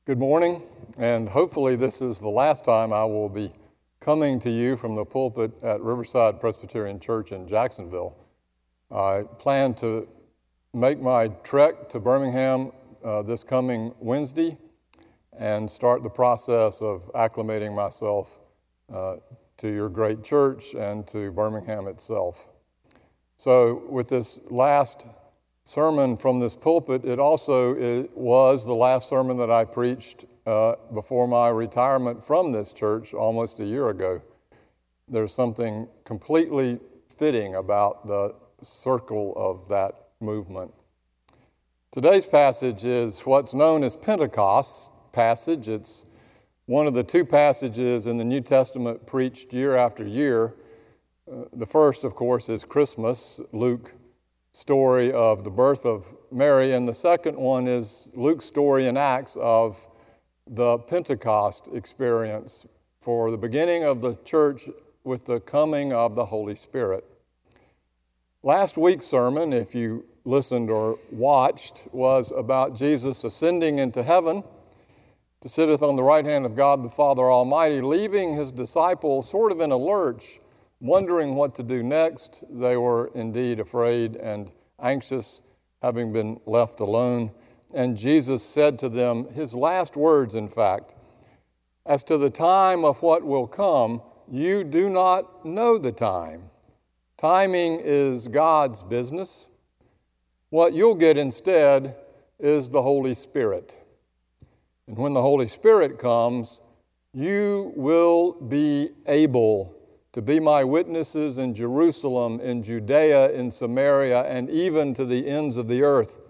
Good morning, and hopefully this is the last time I will be coming to you from the pulpit at Riverside Presbyterian Church in Jacksonville. I plan to make my trek to Birmingham this coming Wednesday and start the process of acclimating myself to your great church and to Birmingham itself. So with this last sermon from this pulpit, it was the last sermon that I preached before my retirement from this church almost a year ago. There's something completely fitting about the circle of that movement. Today's passage is what's known as Pentecost passage. It's one of the two passages in the New Testament preached year after year. The first, of course, is Christmas, Luke story of the birth of Mary, and the second one is Luke's story in Acts of the Pentecost experience for the beginning of the church with the coming of the Holy Spirit. Last week's sermon, if you listened or watched, was about Jesus ascending into heaven to sitteth on the right hand of God the Father Almighty, leaving his disciples sort of in a lurch, wondering what to do next. They were indeed afraid and anxious, having been left alone. And Jesus said to them, his last words, in fact, as to the time of what will come, you do not know the time. Timing is God's business. What you'll get instead is the Holy Spirit. And when the Holy Spirit comes, you will be able to be my witnesses in Jerusalem, in Judea, in Samaria, and even to the ends of the earth.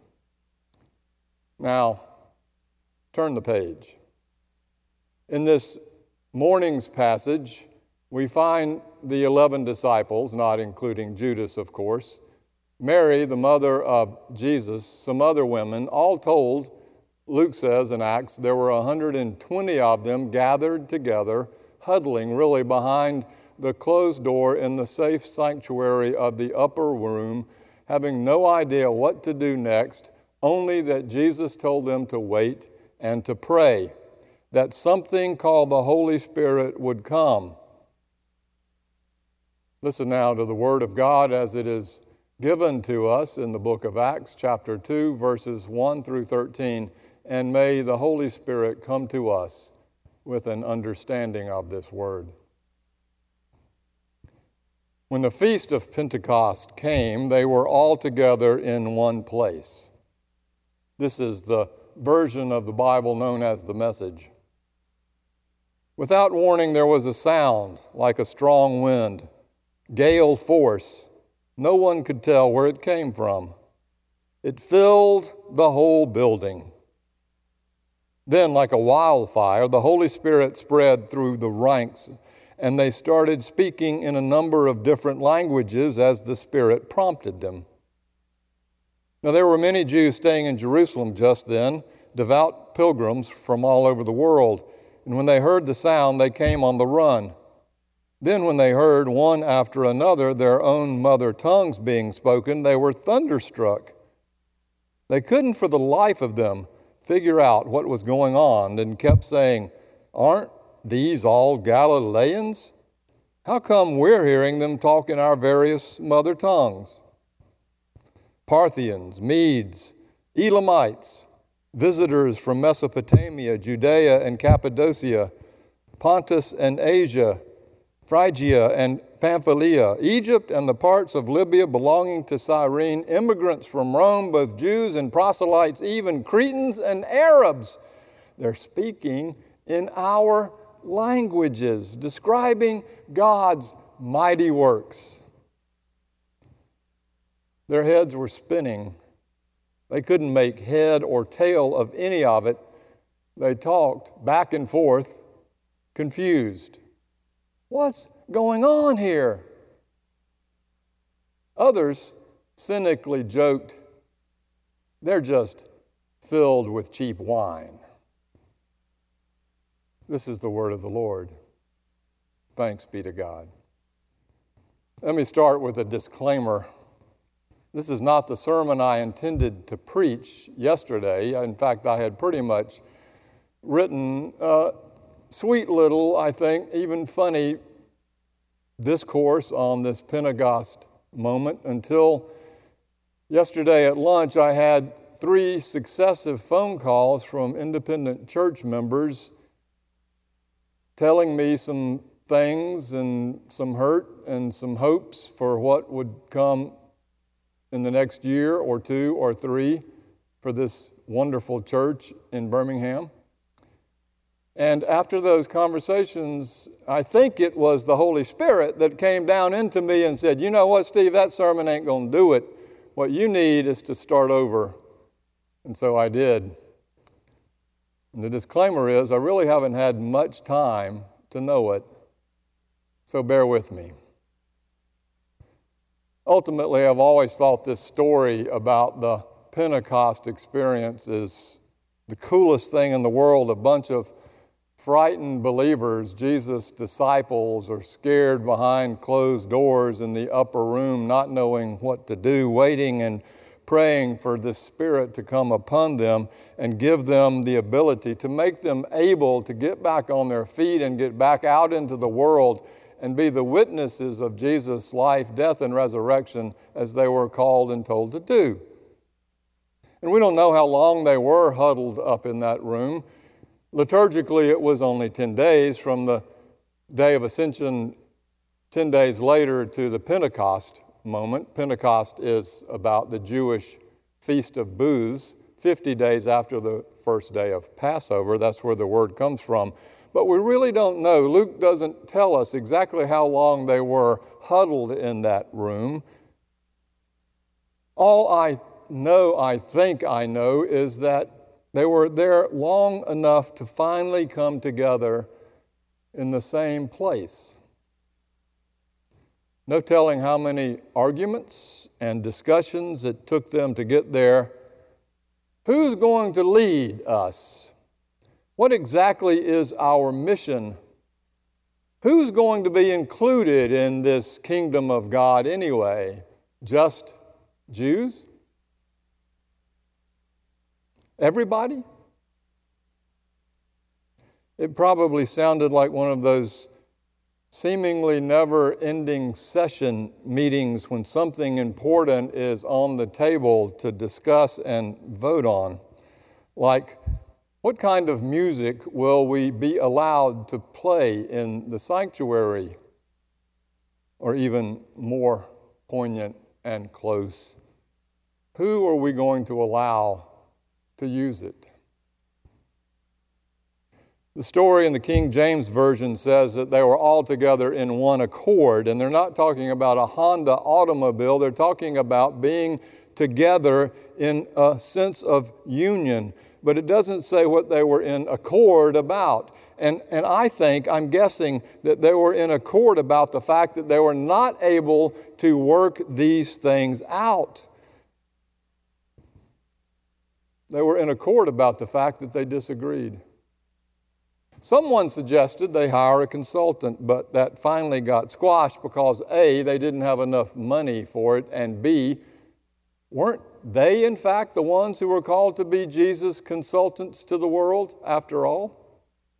Now, turn the page. In this morning's passage, we find the 11 disciples, not including Judas, of course, Mary, the mother of Jesus, some other women. All told, Luke says in Acts, there were 120 of them gathered together, huddling really behind the closed door in the safe sanctuary of the upper room, having no idea what to do next, only that Jesus told them to wait and to pray, that something called the Holy Spirit would come. Listen now to the Word of God as it is given to us in the book of Acts, chapter 2, verses 1 through 13, and may the Holy Spirit come to us with an understanding of this word. When the feast of Pentecost came, they were all together in one place. This is the version of the Bible known as the Message. Without warning, there was a sound like a strong wind, gale force. No one could tell where it came from. It filled the whole building. Then, like a wildfire, the Holy Spirit spread through the ranks, and they started speaking in a number of different languages as the Spirit prompted them. Now, there were many Jews staying in Jerusalem just then, devout pilgrims from all over the world, and when they heard the sound, they came on the run. Then, when they heard one after another their own mother tongues being spoken, they were thunderstruck. They couldn't for the life of them figure out what was going on and kept saying, aren't these all Galileans? How come we're hearing them talk in our various mother tongues? Parthians, Medes, Elamites, visitors from Mesopotamia, Judea and Cappadocia, Pontus and Asia, Phrygia and Pamphylia, Egypt and the parts of Libya belonging to Cyrene, immigrants from Rome, both Jews and proselytes, even Cretans and Arabs. They're speaking in our languages, describing God's mighty works. Their heads were spinning. They couldn't make head or tail of any of it. They talked back and forth, confused. What's going on here? Others cynically joked, they're just filled with cheap wine. This is the word of the Lord. Thanks be to God. Let me start with a disclaimer. This is not the sermon I intended to preach yesterday. In fact, I had pretty much written a sweet little, I think, even funny discourse on this Pentecost moment until yesterday at lunch. I had 3 successive phone calls from independent church members telling me some things and some hurt and some hopes for what would come in the next year or 2 or 3 for this wonderful church in Birmingham. And after those conversations, I think it was the Holy Spirit that came down into me and said, you know what, Steve, that sermon ain't going to do it. What you need is to start over. And so I did. And the disclaimer is, I really haven't had much time to know it. So bear with me. Ultimately, I've always thought this story about the Pentecost experience is the coolest thing in the world. A bunch of frightened believers, Jesus' disciples, are scared behind closed doors in the upper room, not knowing what to do, waiting and praying for the Spirit to come upon them and give them the ability to make them able to get back on their feet and get back out into the world and be the witnesses of Jesus' life, death, and resurrection as they were called and told to do. And we don't know how long they were huddled up in that room. Liturgically, it was only 10 days from the day of Ascension, 10 days later to the Pentecost moment. Pentecost is about the Jewish Feast of Booths, 50 days after the first day of Passover. That's where the word comes from. But we really don't know. Luke doesn't tell us exactly how long they were huddled in that room. All I think I know, is that they were there long enough to finally come together in the same place. No telling how many arguments and discussions it took them to get there. Who's going to lead us? What exactly is our mission? Who's going to be included in this kingdom of God anyway? Just Jews? Everybody? It probably sounded like one of those seemingly never-ending session meetings when something important is on the table to discuss and vote on. Like, what kind of music will we be allowed to play in the sanctuary? Or even more poignant and close, who are we going to allow to use it? The story in the King James Version says that they were all together in one accord, and they're not talking about a Honda automobile. They're talking about being together in a sense of union, but it doesn't say what they were in accord about. And I'm guessing that they were in accord about the fact that they were not able to work these things out. They were in accord about the fact that they disagreed. Someone suggested they hire a consultant, but that finally got squashed because A, they didn't have enough money for it, and B, weren't they in fact the ones who were called to be Jesus' consultants to the world after all?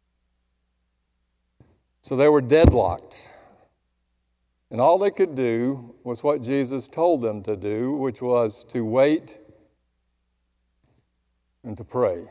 So they were deadlocked. And all they could do was what Jesus told them to do, which was to wait and to pray.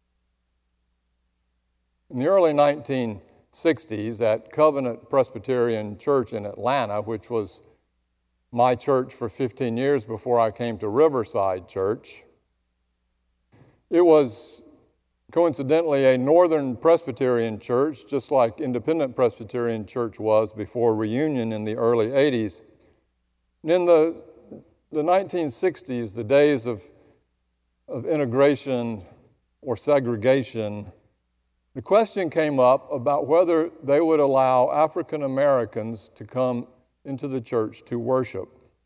In the early 1960s, at Covenant Presbyterian Church in Atlanta, which was my church for 15 years before I came to Riverside Church, it was coincidentally a Northern Presbyterian church, just like Independent Presbyterian Church was before Reunion in the early 80s. And in the 1960s, the days of integration or segregation, the question came up about whether they would allow African Americans to come into the church to worship.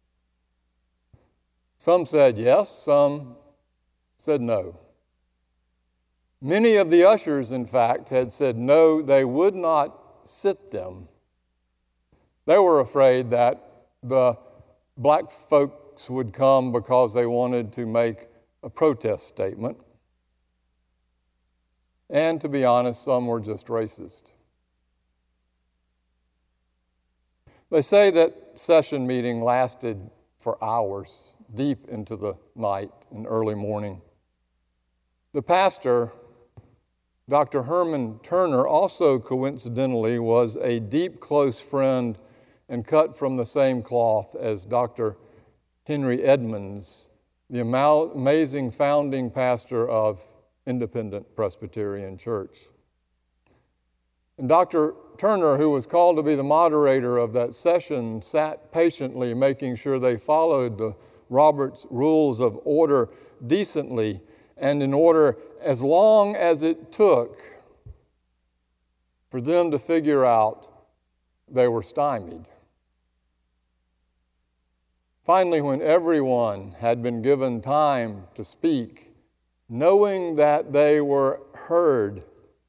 Some said yes, some said no. Many of the ushers, in fact, had said no, they would not sit them. They were afraid that the black folks would come because they wanted to make a protest statement. and to be honest, some were just racist. They say that session meeting lasted for hours, deep into the night and early morning. The pastor, Dr. Herman Turner, also coincidentally was a deep, close friend and cut from the same cloth as Dr. Henry Edmonds, the amazing founding pastor of Independent Presbyterian Church. And Dr. Turner, who was called to be the moderator of that session, sat patiently making sure they followed the Robert's Rules of Order decently and in order as long as it took for them to figure out they were stymied. Finally, when everyone had been given time to speak, knowing that they were heard,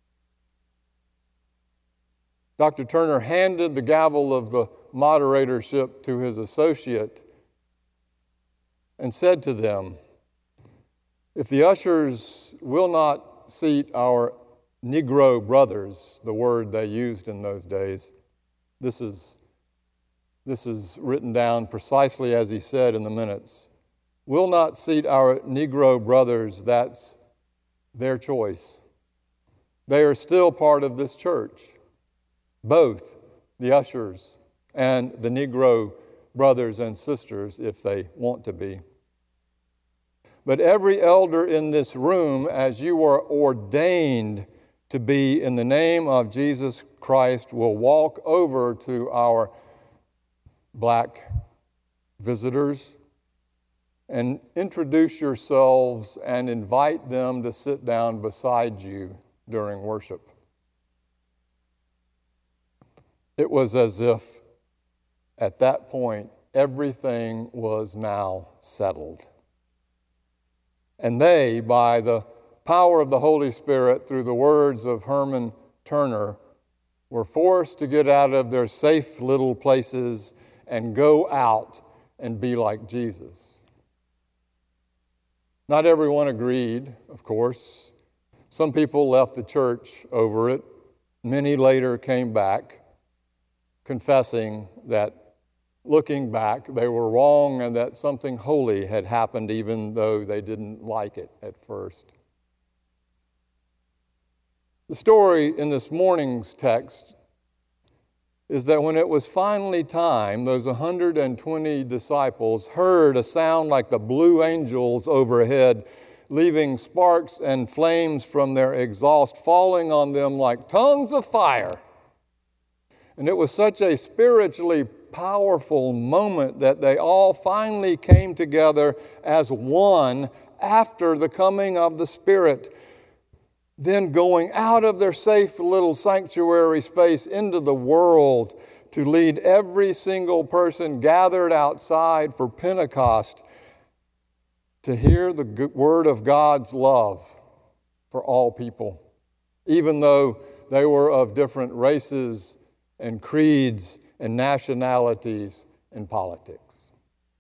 Dr. Turner handed the gavel of the moderatorship to his associate and said to them, "If the ushers will not seat our Negro brothers," the word they used in those days, this is written down precisely as he said in the minutes, "will not seat our Negro brothers, that's their choice. They are still part of this church, both the ushers and the Negro brothers and sisters, if they want to be. But every elder in this room, as you are ordained to be in the name of Jesus Christ, will walk over to our black visitors and introduce yourselves and invite them to sit down beside you during worship." It was as if at that point everything was now settled. And they, by the power of the Holy Spirit through the words of Herman Turner, were forced to get out of their safe little places and go out and be like Jesus. Not everyone agreed, of course. Some people left the church over it. Many later came back, confessing that looking back, they were wrong and that something holy had happened even though they didn't like it at first. The story in this morning's text is that when it was finally time, those 120 disciples heard a sound like the blue angels overhead, leaving sparks and flames from their exhaust falling on them like tongues of fire. And it was such a spiritually powerful moment that they all finally came together as one after the coming of the Spirit, then going out of their safe little sanctuary space into the world to lead every single person gathered outside for Pentecost to hear the word of God's love for all people, even though they were of different races and creeds and nationalities and politics.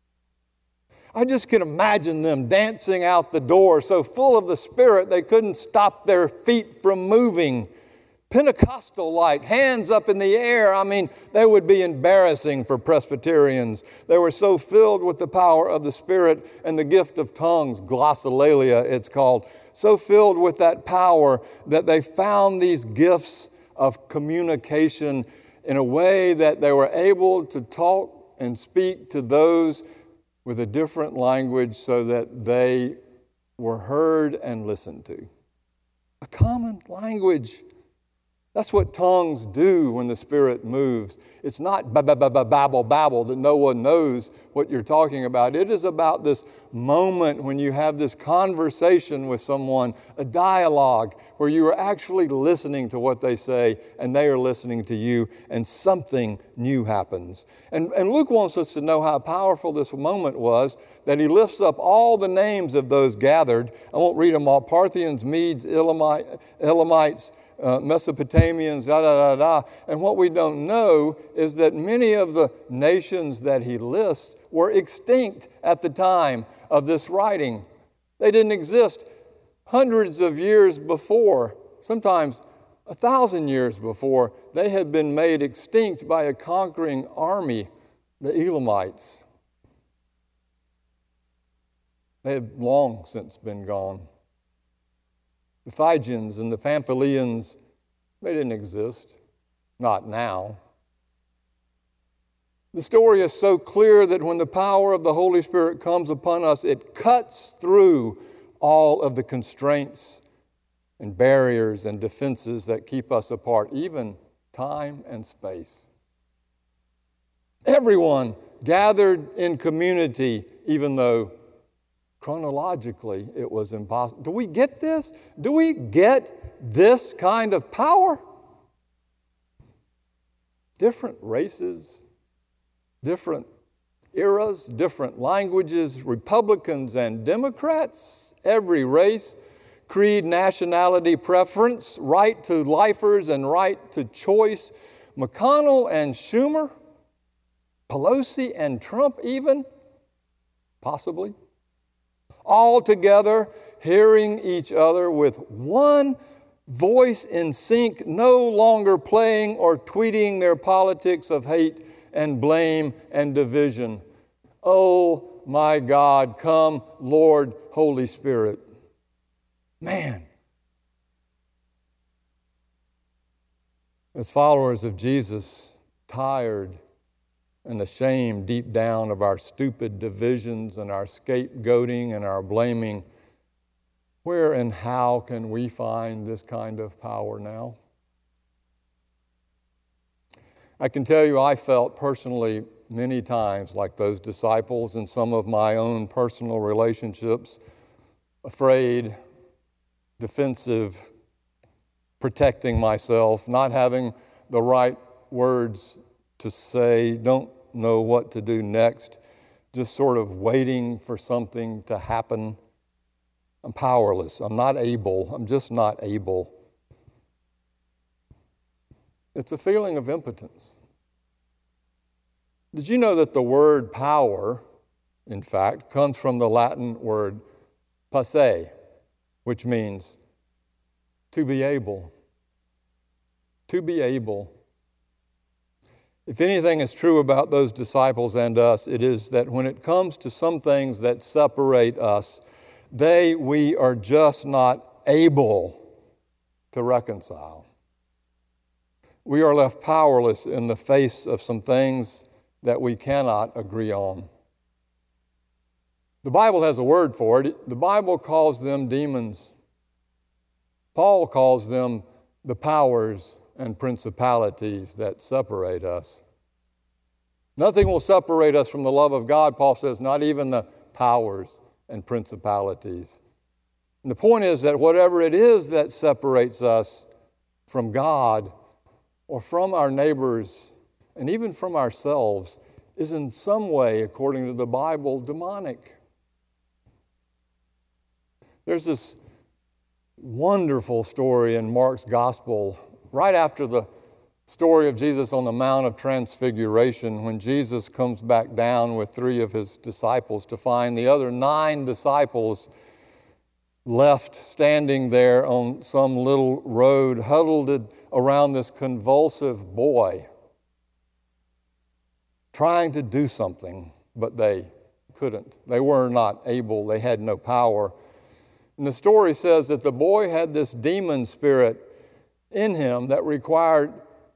I just can imagine them dancing out the door so full of the Spirit they couldn't stop their feet from moving. Pentecostal-like, hands up in the air. I mean, they would be embarrassing for Presbyterians. They were so filled with the power of the Spirit and the gift of tongues, glossolalia it's called, so filled with that power that they found these gifts of communication in a way that they were able to talk and speak to those with a different language so that they were heard and listened to. A common language. That's what tongues do when the Spirit moves. It's not babble, babble that no one knows what you're talking about. It is about this moment when you have this conversation with someone, a dialogue where you are actually listening to what they say and they are listening to you and something new happens. And Luke wants us to know how powerful this moment was, that he lifts up all the names of those gathered. I won't read them all. Parthians, Medes, Elamites, Mesopotamians, And what we don't know is that many of the nations that he lists were extinct at the time of this writing. They didn't exist hundreds of years before sometimes 1,000 years before, they had been made extinct by a conquering army, the Elamites. They had long since been gone. The Phrygians and the Pamphylians, they didn't exist, not now. The story is so clear that when the power of the Holy Spirit comes upon us, it cuts through all of the constraints and barriers and defenses that keep us apart, even time and space. Everyone gathered in community, even though chronologically it was impossible. Do we get this? Do we get this kind of power? Different races, different eras, different languages, Republicans and Democrats, every race, creed, nationality, preference, right to lifers and right to choice, McConnell and Schumer, Pelosi and Trump even, possibly, all together hearing each other with one voice in sync, no longer playing or tweeting their politics of hate and blame and division. Oh my God, come Lord, Holy Spirit. Man, as followers of Jesus, tired and ashamed deep down of our stupid divisions and our scapegoating and our blaming, where and how can we find this kind of power now? I can tell you I felt personally many times like those disciples in some of my own personal relationships, afraid, defensive, protecting myself, not having the right words to say, don't know what to do next, just sort of waiting for something to happen. I'm powerless. I'm not able. I'm just not able. It's a feeling of impotence. Did you know that the word power, in fact, comes from the Latin word posse, which means to be able. To be able. If anything is true about those disciples and us, it is that when it comes to some things that separate us, we are just not able to reconcile. We are left powerless in the face of some things that we cannot agree on. The Bible has a word for it. The Bible calls them demons. Paul calls them the powers and principalities that separate us. Nothing will separate us from the love of God, Paul says, not even the powers and principalities. And the point is that whatever it is that separates us from God or from our neighbors and even from ourselves is in some way, according to the Bible, demonic. There's this wonderful story in Mark's Gospel right after the story of Jesus on the Mount of Transfiguration, when Jesus comes back down with 3 of his disciples to find the other 9 disciples left standing there on some little road, huddled around this convulsive boy, trying to do something, but they couldn't. They were not able. They had no power. And the story says that the boy had this demon spirit in him that required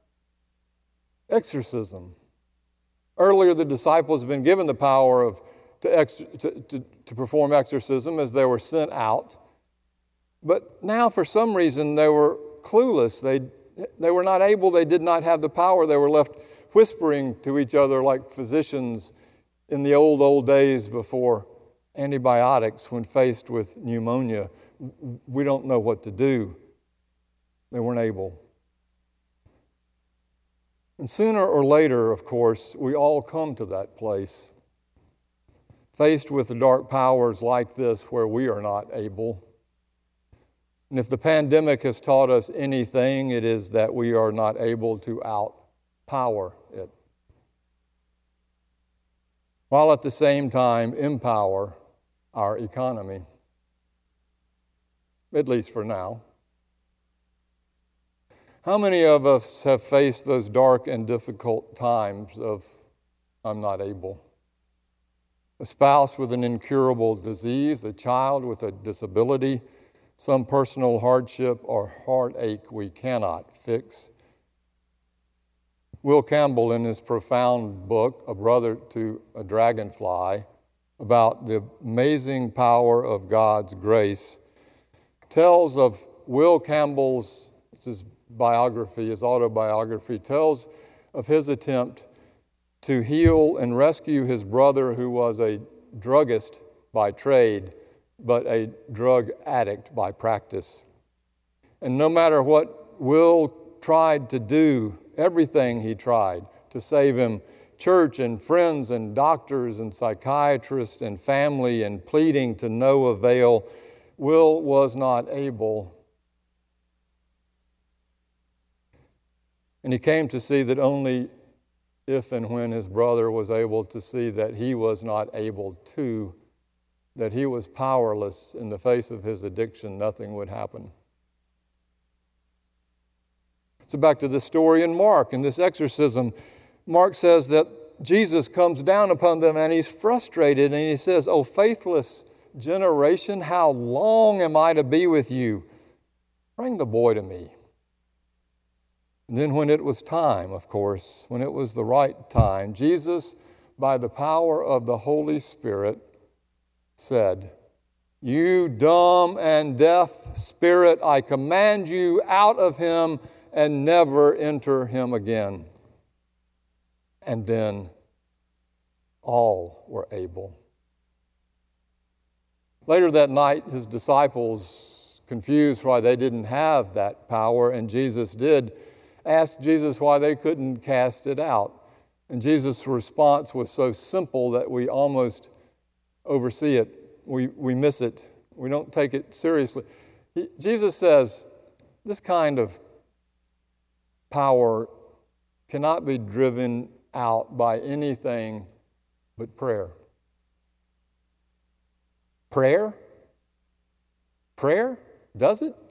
exorcism. Earlier, the disciples had been given the power to perform exorcism as they were sent out. But now, for some reason, they were clueless. They were not able. They did not have the power. They were left whispering to each other like physicians in the old days before antibiotics when faced with pneumonia. We don't know what to do. They weren't able. And sooner or later, of course, we all come to that place, faced with the dark powers like this where we are not able. And if the pandemic has taught us anything, it is that we are not able to outpower it, while at the same time empower our economy, at least for now. How many of us have faced those dark and difficult times of, I'm not able? A spouse with an incurable disease, a child with a disability, some personal hardship or heartache we cannot fix. Will Campbell, in his profound book, A Brother to a Dragonfly, about the amazing power of God's grace, tells of Will Campbell's, it's his biography, his autobiography, tells of his attempt to heal and rescue his brother who was a druggist by trade, but a drug addict by practice. And no matter what Will tried to do, everything he tried to save him, church and friends and doctors and psychiatrists and family and pleading to no avail, Will was not able. And he came to see that only if and when his brother was able to see that he was not able to, that he was powerless in the face of his addiction, nothing would happen. So back to the story in Mark, in this exorcism, Mark says that Jesus comes down upon them and he's frustrated and he says, "O faithless generation, how long am I to be with you? Bring the boy to me." And then when it was time, of course, when it was the right time, Jesus, by the power of the Holy Spirit, said, "You dumb and deaf spirit, I command you out of him and never enter him again." And then all were able. Later that night, his disciples, confused why they didn't have that power, and Jesus did, asked Jesus why they couldn't cast it out. And Jesus' response was so simple that we almost oversee it. We miss it. We don't take it seriously. Jesus says, this kind of power cannot be driven out by anything but prayer. Prayer? Prayer? Does it?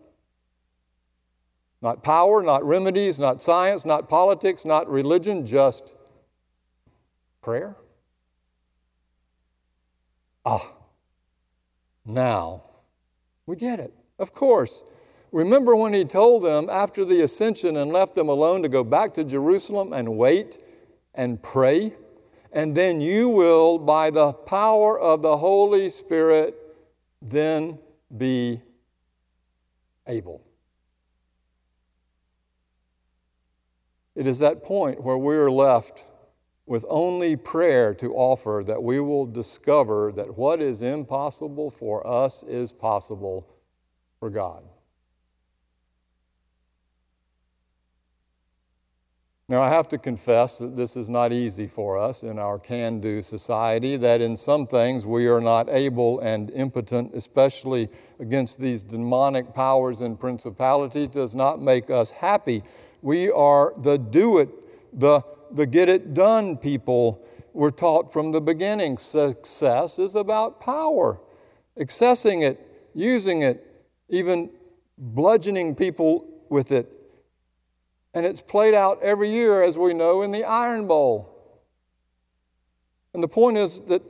Not power, not remedies, not science, not politics, not religion, just prayer? Now we get it. Of course. Remember when he told them after the ascension and left them alone to go back to Jerusalem and wait and pray? And then you will, by the power of the Holy Spirit, then be able. It is that point where we are left with only prayer to offer that we will discover that what is impossible for us is possible for God. Now, I have to confess that this is not easy for us in our can-do society, that in some things we are not able and impotent, especially against these demonic powers and principalities, does not make us happy. We are the do-it, the get-it-done people. We're taught from the beginning. Success is about power, accessing it, using it, even bludgeoning people with it. And it's played out every year, as we know, in the Iron Bowl. And the point is that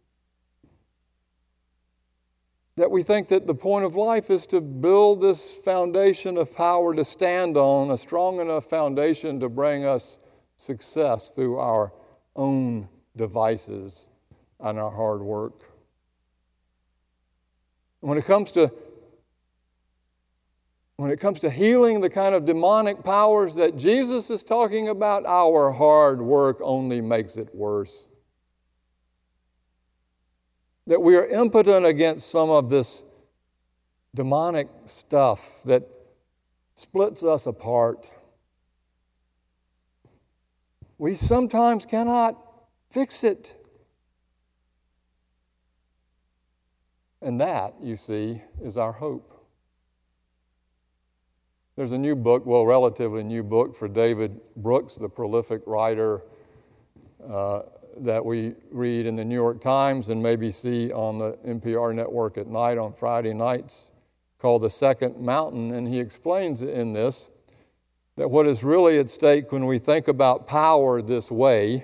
we think that the point of life is to build this foundation of power to stand on, a strong enough foundation to bring us success through our own devices and our hard work. When it comes to healing the kind of demonic powers that Jesus is talking about, our hard work only makes it worse. That we are impotent against some of this demonic stuff that splits us apart. We sometimes cannot fix it. And that, you see, is our hope. There's a new book, well, relatively new book for David Brooks, the prolific writer that we read in the New York Times and maybe see on the NPR network at night on Friday nights, called The Second Mountain. And he explains in this that what is really at stake when we think about power this way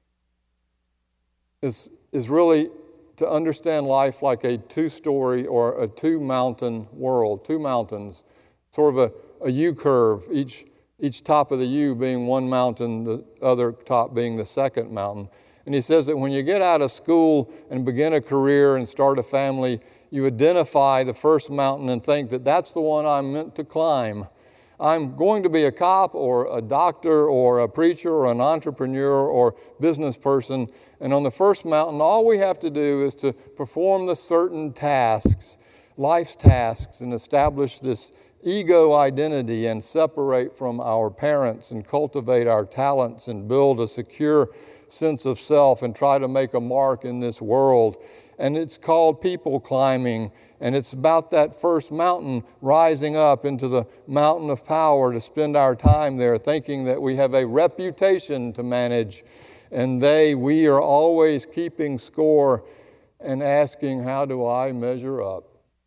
is really to understand life like a two-story or a two-mountain world, two mountains, sort of a U-curve, each top of the U being one mountain, the other top being the second mountain. And he says that when you get out of school and begin a career and start a family, you identify the first mountain and think that that's the one I'm meant to climb. I'm going to be a cop or a doctor or a preacher or an entrepreneur or business person. And on the first mountain, all we have to do is to perform the certain tasks, life's tasks, and establish this ego identity and separate from our parents and cultivate our talents and build a secure sense of self and try to make a mark in this world. And it's called people climbing. And it's about that first mountain rising up into the mountain of power to spend our time there thinking that we have a reputation to manage. And we are always keeping score and asking, how do I measure up?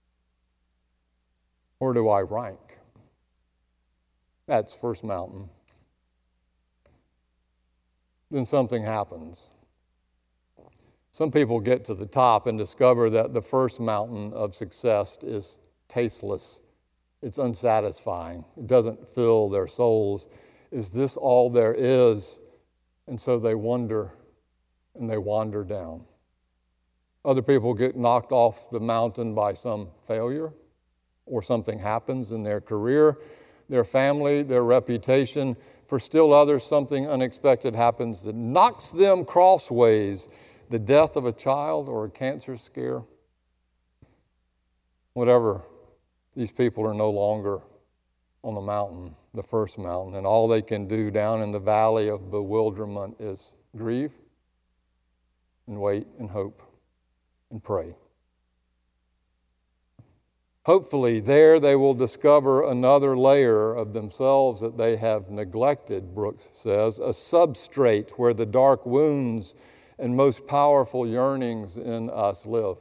Or do I rank? That's first mountain. Then something happens. Some people get to the top and discover that the first mountain of success is tasteless. It's unsatisfying. It doesn't fill their souls. Is this all there is? And so they wonder and they wander down. Other people get knocked off the mountain by some failure, or something happens in their career, their family, their reputation. For still others, something unexpected happens that knocks them crossways. The death of a child or a cancer scare. Whatever, these people are no longer on the mountain, the first mountain, and all they can do down in the valley of bewilderment is grieve and wait and hope and pray. Hopefully, there they will discover another layer of themselves that they have neglected, Brooks says, a substrate where the dark wounds and most powerful yearnings in us live.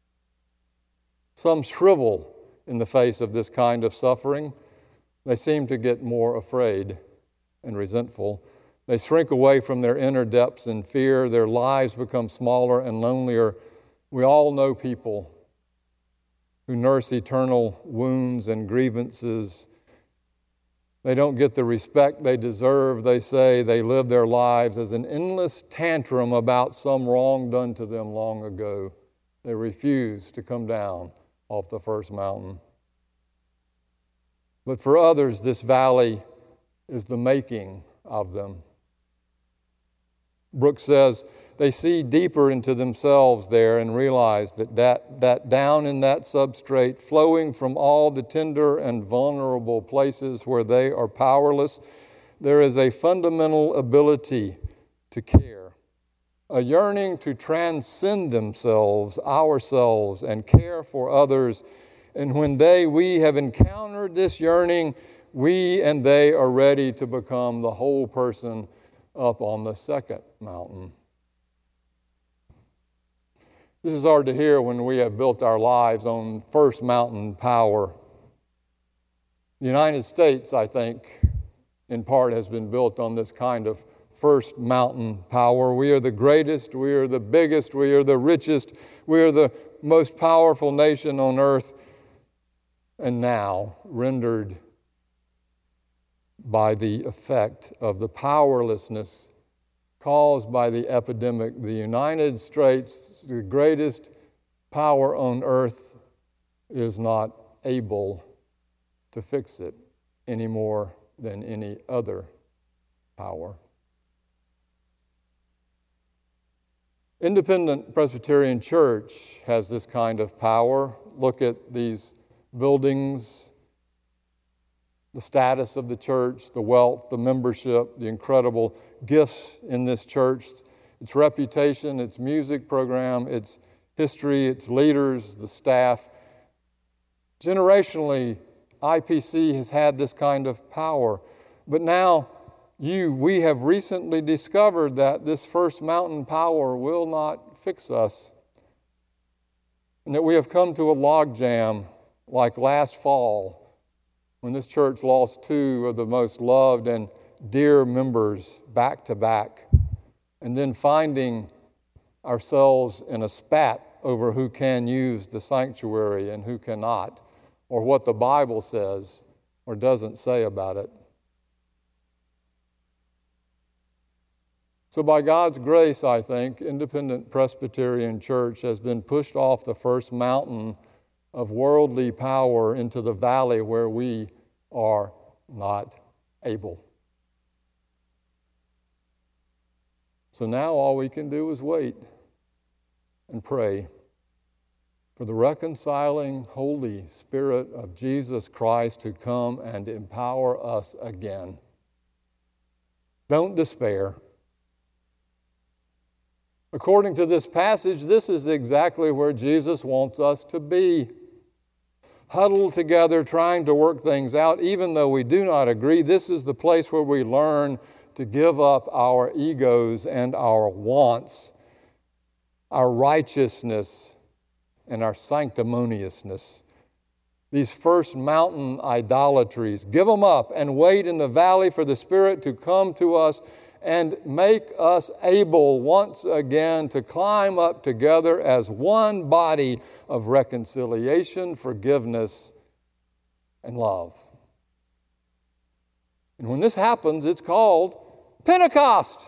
Some shrivel in the face of this kind of suffering. They seem to get more afraid and resentful. They shrink away from their inner depths in fear. Their lives become smaller and lonelier. We all know people who nurse eternal wounds and grievances. They don't get the respect they deserve. They say they live their lives as an endless tantrum about some wrong done to them long ago. They refuse to come down off the first mountain. But for others, this valley is the making of them. Brooks says they see deeper into themselves there and realize that down in that substrate, flowing from all the tender and vulnerable places where they are powerless, there is a fundamental ability to care, a yearning to transcend themselves, ourselves, and care for others. And when we have encountered this yearning, we and they are ready to become the whole person up on the second mountain. This is hard to hear when we have built our lives on first mountain power. The United States, I think, in part has been built on this kind of first mountain power. We are the greatest, we are the biggest, we are the richest, we are the most powerful nation on earth. And now, rendered by the effect of the powerlessness caused by the epidemic, the United States, the greatest power on earth, is not able to fix it any more than any other power. Independent Presbyterian Church has this kind of power. Look at these buildings, the status of the church, the wealth, the membership, the incredible gifts in this church, its reputation, its music program, its history, its leaders, the staff. Generationally, IPC has had this kind of power. But now, we have recently discovered that this first mountain power will not fix us, and that we have come to a logjam like last fall, when this church lost two of the most loved and dear members back to back, and then finding ourselves in a spat over who can use the sanctuary and who cannot, or what the Bible says or doesn't say about it. So by God's grace, I think, Independent Presbyterian Church has been pushed off the first mountain of worldly power into the valley where we are not able. So now all we can do is wait and pray for the reconciling Holy Spirit of Jesus Christ to come and empower us again. Don't despair. According to this passage, this is exactly where Jesus wants us to be. Huddled together, trying to work things out, even though we do not agree. This is the place where we learn to give up our egos and our wants, our righteousness and our sanctimoniousness. These first mountain idolatries, give them up and wait in the valley for the Spirit to come to us and make us able once again to climb up together as one body of reconciliation, forgiveness, and love. And when this happens, it's called Pentecost.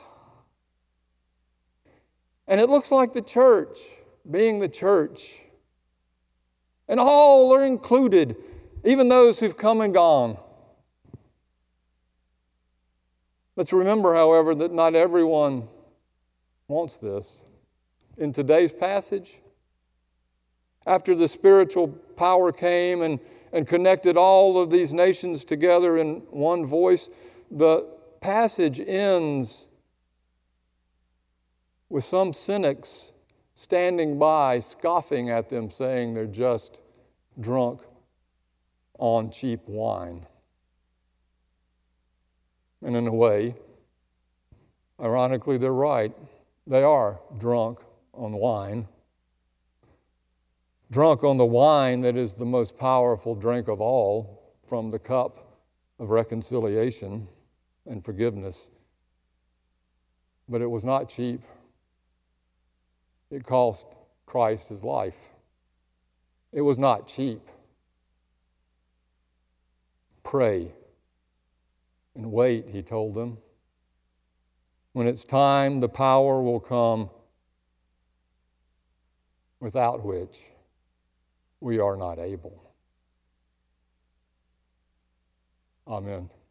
And it looks like the church being the church. And all are included, even those who've come and gone. Let's remember, however, that not everyone wants this. In today's passage, after the spiritual power came and connected all of these nations together in one voice, the passage ends with some cynics standing by, scoffing at them, saying they're just drunk on cheap wine. And in a way, ironically, they're right. They are drunk on wine. Drunk on the wine that is the most powerful drink of all, from the cup of reconciliation and forgiveness. But it was not cheap. It cost Christ his life. It was not cheap. Pray and wait, he told them. When it's time, the power will come without which we are not able. Amen.